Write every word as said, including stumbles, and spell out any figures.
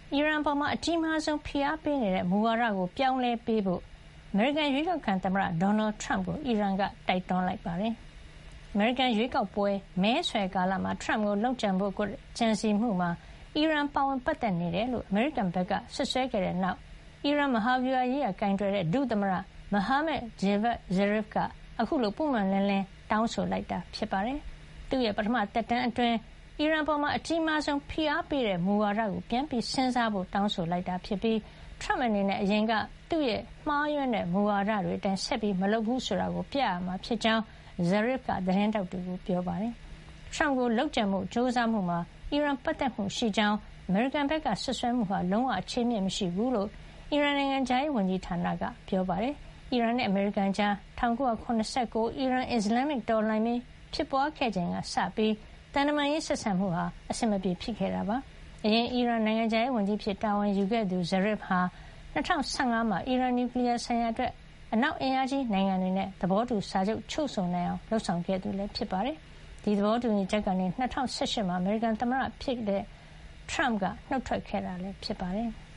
အီရန်အပေါ်အကြီးမားဆုံးဖိအားပေးနေတဲ့မူဝါဒကိုပြောင်းလဲပေးဖို့အမေရိကန်ရွေးကောက်ခံသမ္မတဒေါ်နယ်ထရမ့်ကိုအီရန်ကတိုက်တွန်းလိုက်ပါတယ်။အမေရိကန်ရွေးကောက်ပွဲမဲဆွယ်ကာလမှာထရမ့်ကိုလုပ်ကြံဖို့ကြံစည်မှုမှာအီရန်ပါဝင်ပတ်သက်နေတယ်လို့အမေရိကန်ဘက်ကဆွဆွဲခဲ့တဲ့နောက်အီရန်မဟာဗျူဟာရေးရာကင်တွယ်တဲ့ဒုသမ္မတမဟာမက်ဂျေဗတ်ဇရီဖ်ကအခုလိုပုံမှန်လင်းလင်းတောင်းဆိုလိုက်တာဖြစ်ပါတယ်။သူ့ရဲ့ပထမသက်တမ်းအတွင်းအီရန်ပေါ်အကြီးမားဆုံးဖိအားပေးတဲ့မူဝါဒကိုပြန်ပြီးစဉ်းစားဖို့တောင်းဆိုလိုက်တာဖြစ်ပြီးထရမ့်အနေနဲ့အရင်ကသူ့ရဲ့မှားယွင်းတဲ့မူဝါဒတွေအတိုင်းဆက်ပြီးမလုပ်ဘူးဆိုတာကိုပြရမှာဖြစ်ကြောင်းဇရီဖ်ကသတင်းတောက်တွေကိုပြောပါတယ်။ထရမ့်ကိုလုပ်ကြံမှုစ조사မှုမှာအီရန်ပတ်သက်မှုရှိကြောင်းအမေရိကန်ဘက်ကဆွဆွဲမှုဟာလုံးဝအခြေမြင့်မရှိဘူးလို့အီရန်နိုင်ငံခြားရေးဝန်ကြီးဌာနကပြောပါတယ်။အီရန်နဲ့အမေရိကန်ကြား၁၉၇၉အီရန်အစ္စလာမစ်တော်လှန်ရေးဖြစ်ပွားခဲ့ချိန်ကစပြီးတန်တမာရေးဆက်ဆံမှုဟာအဆင်မပြေဖြစ်ခဲ့တာပါ။အရင်အီရန်နိုင်ငံခြားရေးဝန်ကြီးဖြစ်တာဝန်ယူခဲ့သူဇရစ်ဟာ၂၀၁၅မှာအီရန်နျူကလီယားဆိုင်ရာအတွက်အနောက်အင်အားကြီးနိုင်ငံတွေနဲ့သဘောတူစာချုပ်ချုပ်ဆိုနိုင်အောင်လုပ်ဆောင်ခဲ့သူလည်းဖြစ်ပါတယ်။ဒီသဘောတူညီချက်ကနေ၂၀၁၈မှာအမေရိကန်သမ္မတဖြစ်တဲ့ထရမ့်ကနှုတ်ထွက်ခဲ့တာလည်းဖြစ်ပါတယ်။